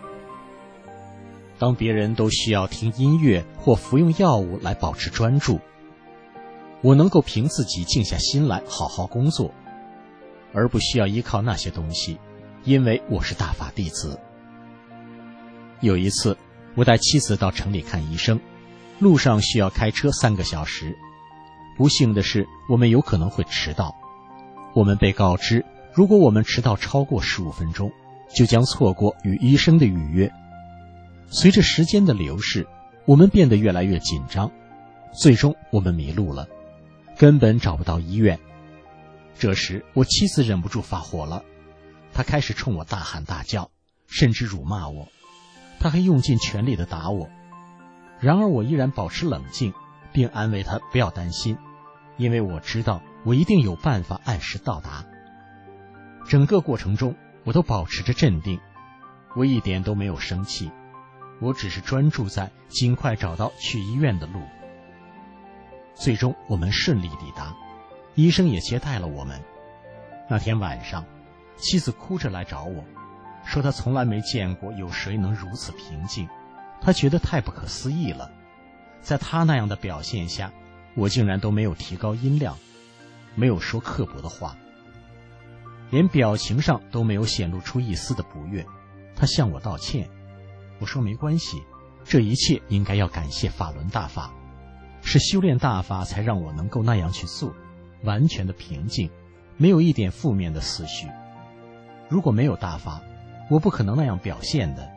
当别人都需要听音乐或服用药物来保持专注，我能够凭自己静下心来好好工作，而不需要依靠那些东西，因为我是大法弟子。有一次，我带妻子到城里看医生，路上需要开车3个小时。不幸的是，我们有可能会迟到。我们被告知，如果我们迟到超过15分钟，就将错过与医生的预约。随着时间的流逝，我们变得越来越紧张，最终我们迷路了，根本找不到医院。这时我妻子忍不住发火了，她开始冲我大喊大叫，甚至辱骂我，她还用尽全力地打我。然而我依然保持冷静，并安慰她不要担心，因为我知道我一定有办法按时到达。整个过程中我都保持着镇定，我一点都没有生气，我只是专注在尽快找到去医院的路。最终我们顺利抵达，医生也接待了我们。那天晚上，妻子哭着来找我，说她从来没见过有谁能如此平静，她觉得太不可思议了。在她那样的表现下，我竟然都没有提高音量，没有说刻薄的话，连表情上都没有显露出一丝的不悦。她向我道歉，我说没关系， 这一切应该要感谢法轮大法，是修炼大法才让我能够那样去做，完全的平静，没有一点负面的思绪。如果没有大法，我不可能那样表现的。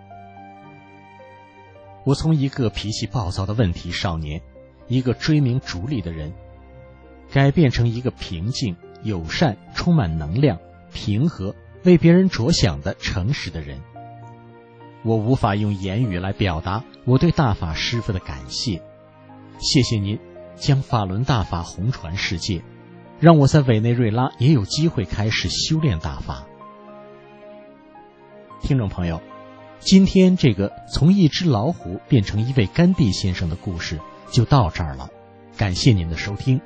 我从一个脾气暴躁的问题少年，一个追名逐利的人，改变成一个平静、友善、充满能量、平和、为别人着想的诚实的人。我无法用言语来表达我对大法师父的感谢。谢谢您将法轮大法红传世界，让我在委内瑞拉也有机会开始修炼大法。听众朋友，今天这个从一只老虎变成一位甘地先生的故事就到这儿了，感谢您的收听。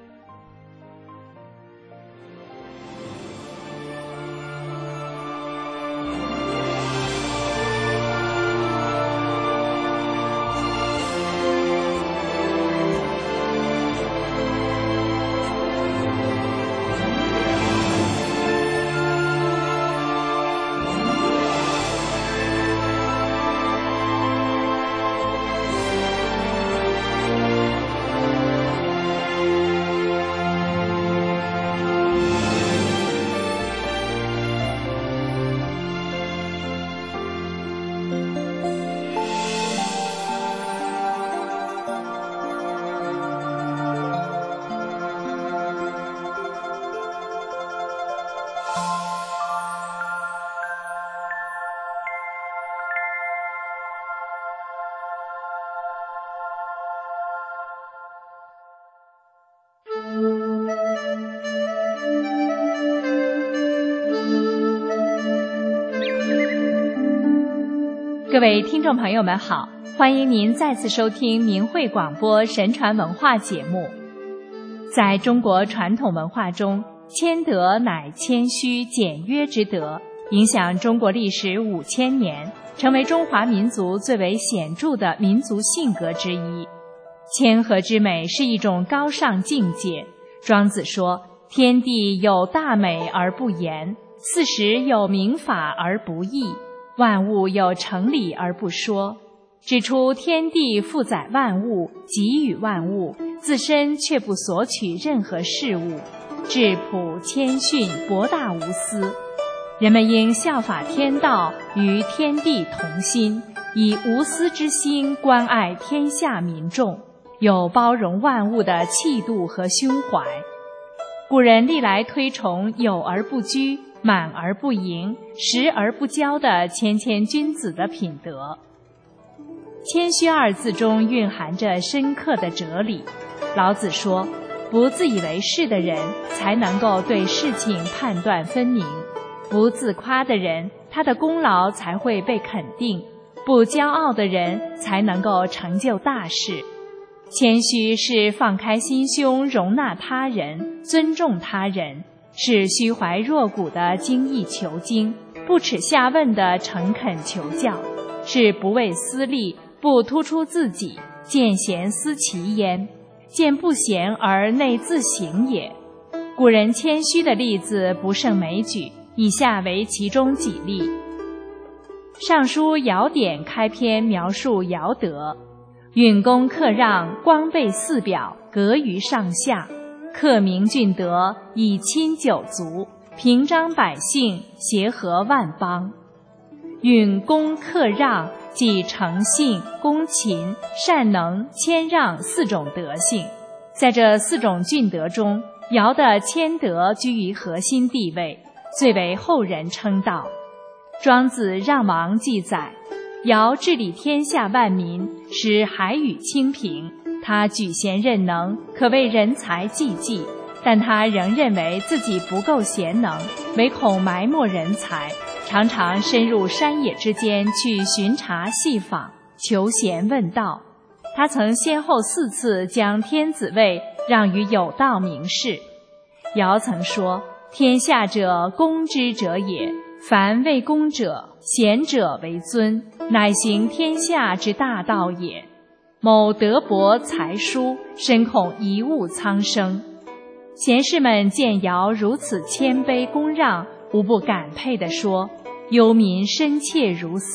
各位听众朋友们好，欢迎您再次收听明慧广播神传文化节目。在中国传统文化中，谦德乃谦虚简约之德，影响中国历史5000年，成为中华民族最为显著的民族性格之一。谦和之美是一种高尚境界。庄子说，天地有大美而不言，四时有明法而不议，万物有成理而不说，指出天地负载万物，给予万物，自身却不索取任何事物，质朴谦逊，博大无私。人们应效法天道，与天地同心，以无私之心关爱天下民众，有包容万物的气度和胸怀。古人历来推崇有而不居，满而不盈，实而不骄的谦谦君子的品德。谦虚二字中蕴含着深刻的哲理。老子说，不自以为是的人才能够对事情判断分明，不自夸的人，他的功劳才会被肯定，不骄傲的人才能够成就大事。谦虚是放开心胸，容纳他人，尊重他人，是虚怀若谷的精益求精，不耻下问的诚恳求教，是不为私利，不突出自己，见贤思齐焉，见不贤而内自省也。古人谦虚的例子不胜枚举，以下为其中几例。尚书尧典开篇描述尧德，允恭克让，光备四表，格于上下，克明俊德，以亲九族，平章百姓，协和万邦。允恭克让即诚信、恭勤、善能、谦让4种德性。在这4种俊德中，尧的谦德居于核心地位，最为后人称道。庄子让王记载，尧治理天下万民，使海宇清平，他举贤任能，可谓人才济济，但他仍认为自己不够贤能，唯恐埋没人才，常常深入山野之间去巡查细访，求贤问道。他曾先后4次将天子位让于有道名士。尧曾说，天下者，公之者也，凡为公者，贤者为尊，乃行天下之大道也。某德薄才疏，深恐贻误苍生。贤士们见尧如此谦卑恭让，无不感佩地说，忧民深切如斯，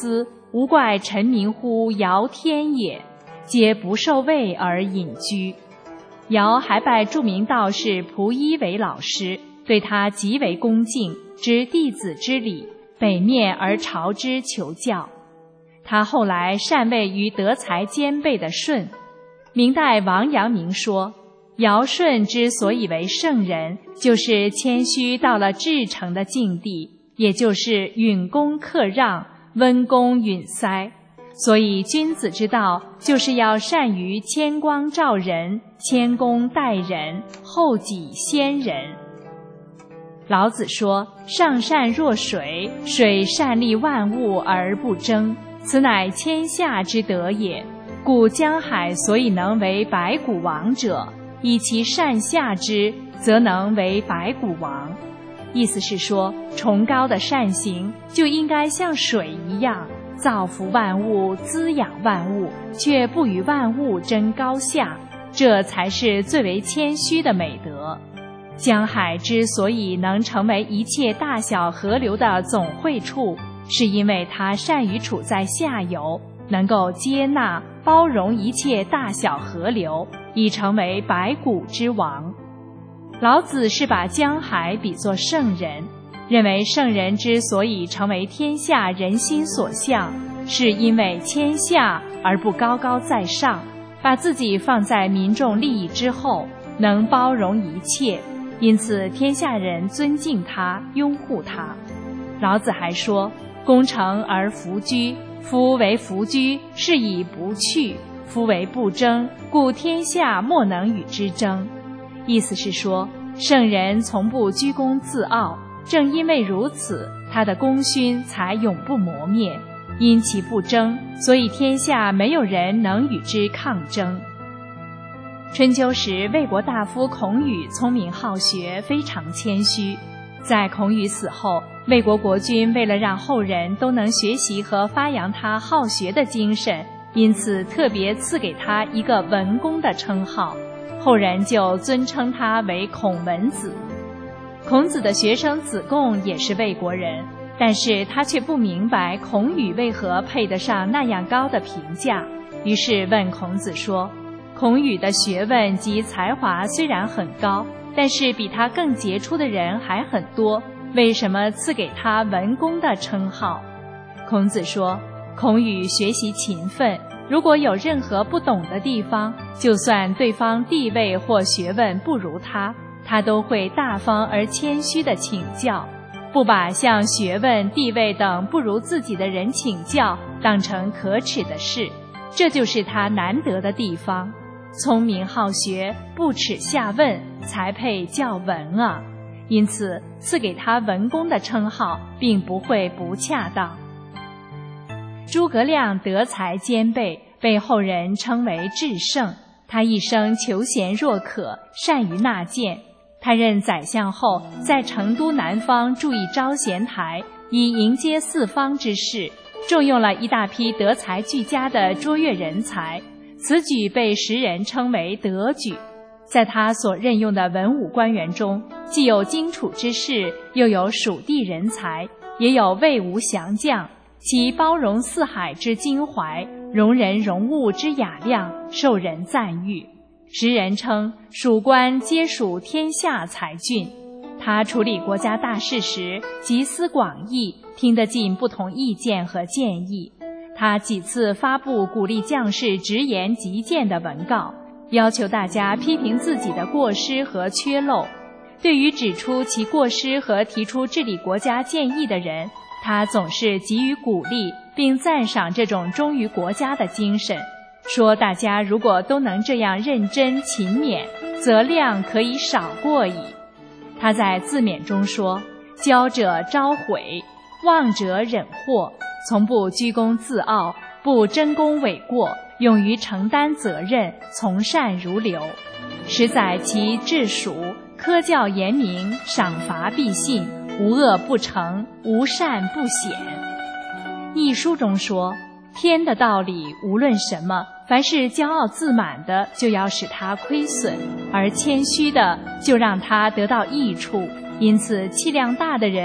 无怪臣民乎尧天也，皆不受位而隐居。尧还拜著名道士蒲一为老师，对他极为恭敬，知弟子之礼，北面而朝之求教。他后来禅位于德才兼备的舜。明代王阳明说，尧舜之所以为圣人，就是谦虚到了至诚的境地，也就是允恭克让，温公允塞。所以君子之道就是要善于谦光照人，谦恭待人，后己先人。老子说，上善若水，水善利万物而不争，此乃天下之德也。故江海所以能为百谷王者，以其善下之，则能为百谷王。意思是说，崇高的善行就应该像水一样，造福万物，滋养万物，却不与万物争高下，这才是最为谦虚的美德。江海之所以能成为一切大小河流的总汇处，是因为它善于处在下游，能够接纳包容一切大小河流，已成为百谷之王。老子是把江海比作圣人，认为圣人之所以成为天下人心所向，是因为谦下而不高高在上，把自己放在民众利益之后，能包容一切，因此天下人尊敬他，拥护他。老子还说，功成而弗居，夫为弗居，是以不去；夫为不争，故天下莫能与之争。意思是说，圣人从不居功自傲，正因为如此，他的功勋才永不磨灭。因其不争，所以天下没有人能与之抗争。春秋时，魏国大夫孔宇聪明好学，非常谦虚。在孔宇死后，魏国国君为了让后人都能学习和发扬他好学的精神，因此特别赐给他一个文公的称号，后人就尊称他为孔文子。孔子的学生子贡也是魏国人，但是他却不明白孔宇为何配得上那样高的评价，于是问孔子说，孔宇的学问及才华虽然很高，但是比他更杰出的人还很多，为什么赐给他文公的称号？孔子说，孔宇学习勤奋，如果有任何不懂的地方，就算对方地位或学问不如他，他都会大方而谦虚地请教，不把向学问、地位等不如自己的人请教当成可耻的事，这就是他难得的地方。聪明好学，不耻下问，才配叫文啊！因此，赐给他文公的称号，并不会不恰当。诸葛亮德才兼备，被后人称为至圣。他一生求贤若渴，善于纳谏。他任宰相后，在成都南方筑一招贤台，以迎接四方之士，重用了一大批德才俱佳的卓越人才。此举被时人称为德举。在他所任用的文武官员中，既有荆楚之士，又有蜀地人才，也有魏吴降将，其包容四海之襟怀，容人容物之雅量，受人赞誉。时人称蜀官皆属天下才俊。他处理国家大事时集思广益，听得进不同意见和建议。他几次发布鼓励将士直言极谏的文告，要求大家批评自己的过失和缺漏。对于指出其过失和提出治理国家建议的人，他总是给予鼓励，并赞赏这种忠于国家的精神，说大家如果都能这样认真勤勉，则量可以少过矣。他在自勉中说，骄者招悔，妄者忍祸，从不居功自傲，不争功诿过，勇于承担责任，从善如流。实载其治蜀，科教严明，赏罚必信，无恶不成，无善不显。一书中说，天的道理无论什么，凡是骄傲自满的，就要使他亏损，而谦虚的就让他得到益处。因此气量大的人，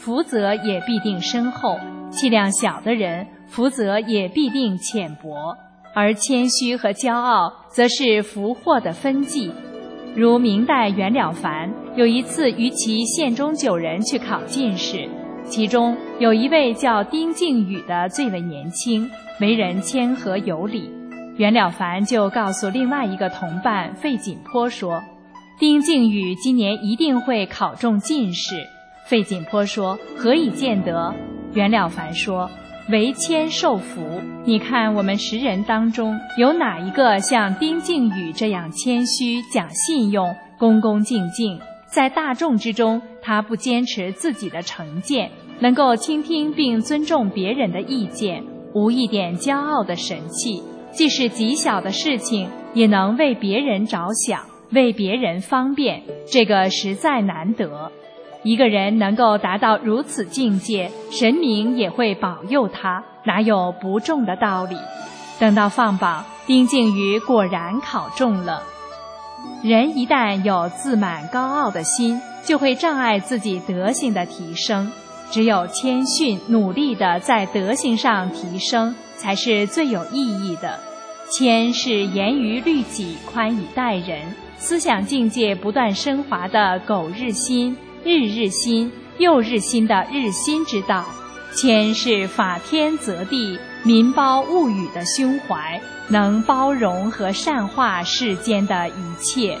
福泽也必定深厚；气量小的人，福泽也必定浅薄。而谦虚和骄傲，则是福祸的分际。如明代袁了凡有一次与其县中9人去考进士，其中有一位叫丁敬宇的最为年轻，为人谦和有礼。袁了凡就告诉另外一个同伴费锦坡说，丁敬宇今年一定会考中进士。费锦坡说，何以见得？袁了凡说，为谦受福。你看我们10人当中，有哪一个像丁敬宇这样谦虚、讲信用、恭恭敬敬？在大众之中，他不坚持自己的成见，能够倾听并尊重别人的意见，无一点骄傲的神气，即使极小的事情，也能为别人着想，为别人方便，这个实在难得。一个人能够达到如此境界，神明也会保佑他，哪有不中的道理？等到放榜，丁敬宇果然考中了。人一旦有自满高傲的心，就会障碍自己德行的提升。只有谦逊努力地在德行上提升，才是最有意义的。谦是严于律己，宽以待人，思想境界不断升华的苟日新、日日新、又日新的日新之道。谦是法天则地、民胞物语的胸怀，能包容和善化世间的一切。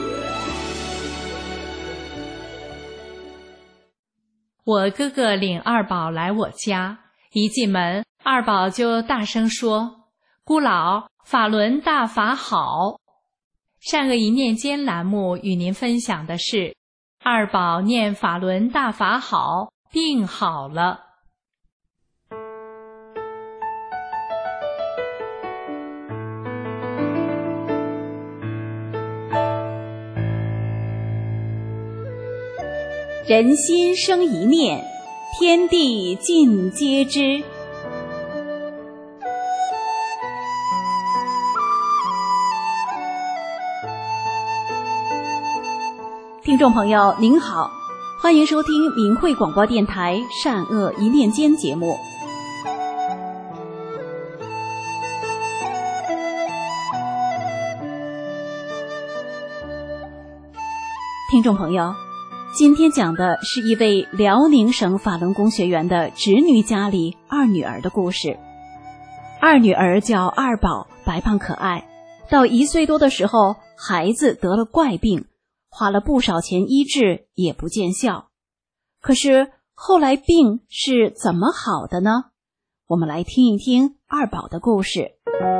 我哥哥领二宝来我家，一进门，二宝就大声说：“姑老，法轮大法好！”善恶一念间栏目与您分享的是二宝念法轮大法好，病好了。 人心生一念，天地尽皆知。听众朋友您好，欢迎收听明慧广播电台善恶一念间节目。听众朋友，今天讲的是一位辽宁省法轮功学员的侄女家里二女儿的故事。二女儿叫二宝，白胖可爱，到1岁多的时候，孩子得了怪病，花了不少钱医治也不见效。可是后来病是怎么好的呢？我们来听一听二宝的故事。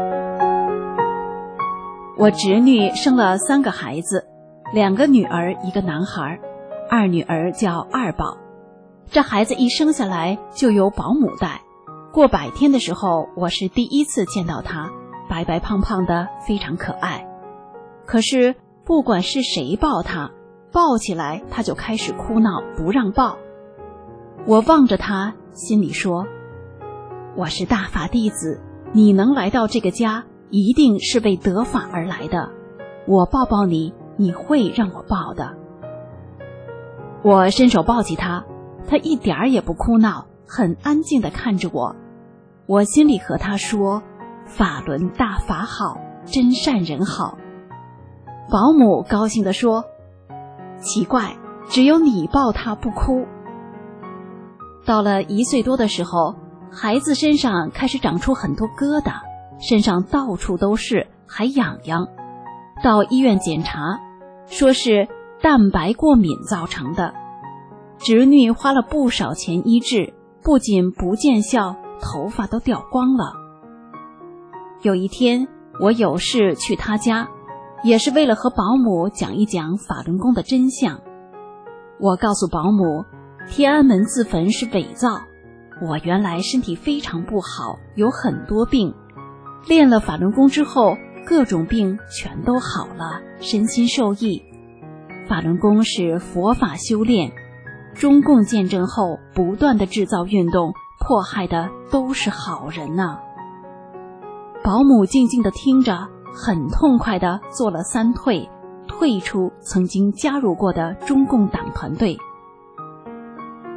我侄女生了3个孩子，2个女儿1个男孩，二女儿叫二宝。这孩子一生下来就由保姆带，过100天的时候，我是第一次见到她，白白胖胖的，非常可爱。可是不管是谁抱她，抱起来她就开始哭闹，不让抱。我望着她，心里说，我是大法弟子，你能来到这个家，一定是为得法而来的，我抱抱你，你会让我抱的。我伸手抱起她，她一点儿也不哭闹，很安静地看着我。我心里和她说，法轮大法好，真善人好。保姆高兴地说，奇怪，只有你抱她不哭。到了1岁多的时候，孩子身上开始长出很多疙瘩，身上到处都是，还痒痒。到医院检查，说是蛋白过敏造成的。侄女花了不少钱医治，不仅不见效，头发都掉光了。有一天我有事去她家，也是为了和保姆讲一讲法轮功的真相。我告诉保姆，天安门自焚是伪造，我原来身体非常不好，有很多病，练了法轮功之后，各种病全都好了，身心受益。法轮功是佛法修炼，中共建政后不断的制造运动，迫害的都是好人呐。保姆静静地听着，很痛快地做了3退，退出曾经加入过的中共党团队。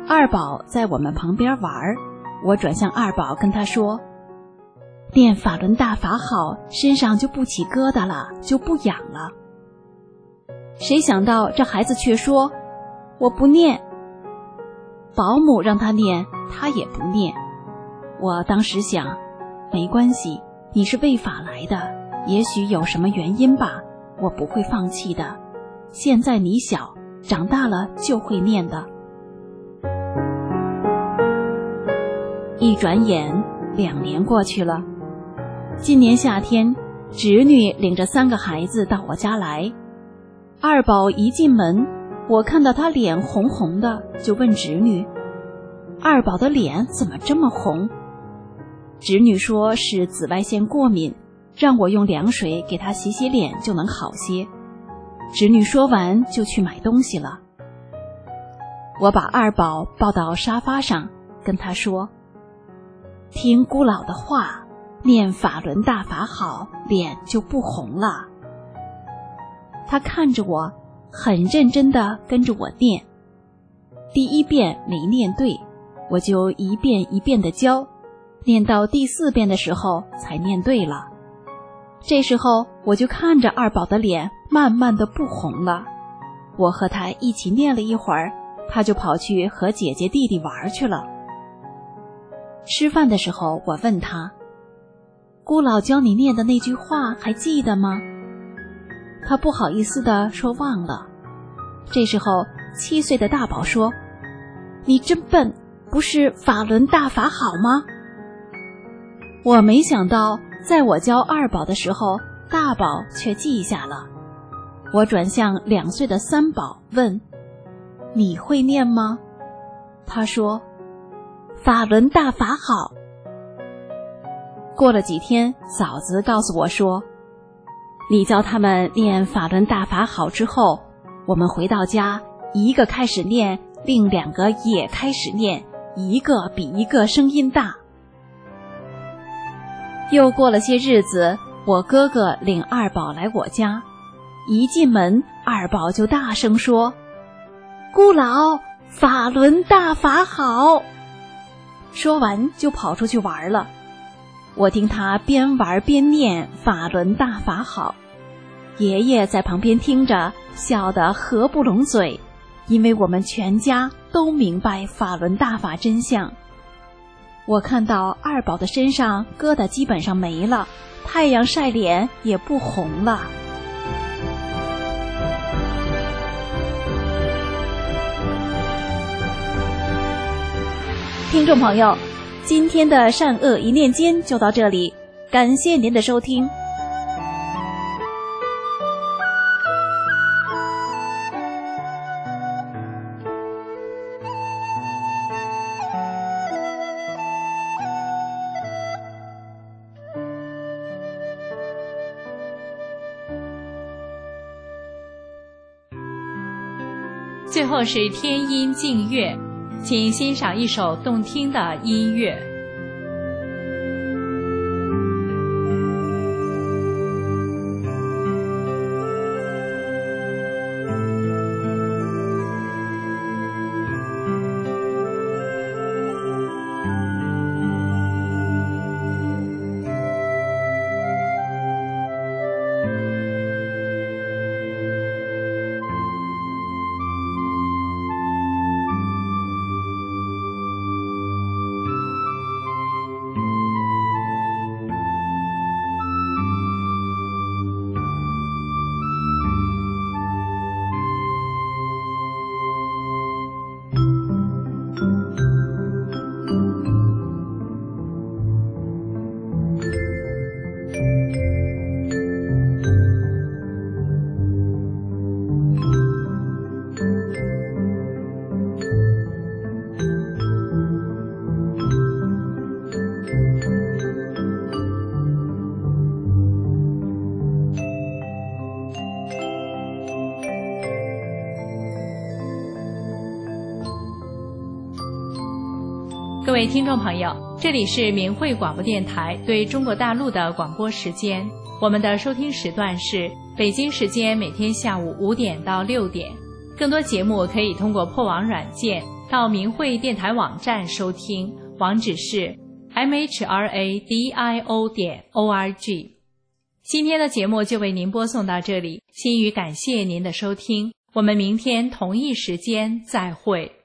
二宝在我们旁边玩，我转向二宝跟他说，念法轮大法好，身上就不起疙瘩了，就不痒了。谁想到这孩子却说，我不念。保姆让他念，他也不念。我当时想，没关系，你是为法来的，也许有什么原因吧，我不会放弃的。现在你小，长大了就会念的。一转眼2年过去了。今年夏天，侄女领着3个孩子到我家来。二宝一进门，我看到他脸红红的，就问侄女，二宝的脸怎么这么红？侄女说是紫外线过敏，让我用凉水给他洗洗脸就能好些。侄女说完就去买东西了。我把二宝抱到沙发上，跟他说，听姑老的话，念法轮大法好，脸就不红了。他看着我，很认真地跟着我念。第1遍没念对，我就一遍一遍地教，念到第4遍的时候才念对了。这时候我就看着二宝的脸慢慢地不红了。我和他一起念了一会儿，他就跑去和姐姐弟弟玩去了。吃饭的时候我问他，姑老教你念的那句话还记得吗？他不好意思地说忘了。这时候7岁的大宝说，你真笨，不是法轮大法好吗？我没想到在我教二宝的时候，大宝却记下了。我转向2岁的3宝问，你会念吗？他说，法轮大法好。过了几天，嫂子告诉我说，你教他们念法轮大法好之后，我们回到家，一个开始念，另2个也开始念，一个比一个声音大。又过了些日子，我哥哥领二宝来我家，一进门，二宝就大声说，姑老，法轮大法好。说完就跑出去玩了。我听他边玩边念法轮大法好，爷爷在旁边听着，笑得合不拢嘴，因为我们全家都明白法轮大法真相。我看到二宝的身上疙瘩基本上没了，太阳晒脸也不红了。听众朋友，今天的善恶一念间就到这里，感谢您的收听。 最后是天音静乐，请欣赏一首动听的音乐。各位听众朋友，这里是明慧广播电台对中国大陆的广播时间，我们的收听时段是北京时间每天下午5点到6点。更多节目可以通过破网软件到明慧电台网站收听，网址是 mhradio.org。今天的节目就为您播送到这里，心语感谢您的收听，我们明天同一时间再会。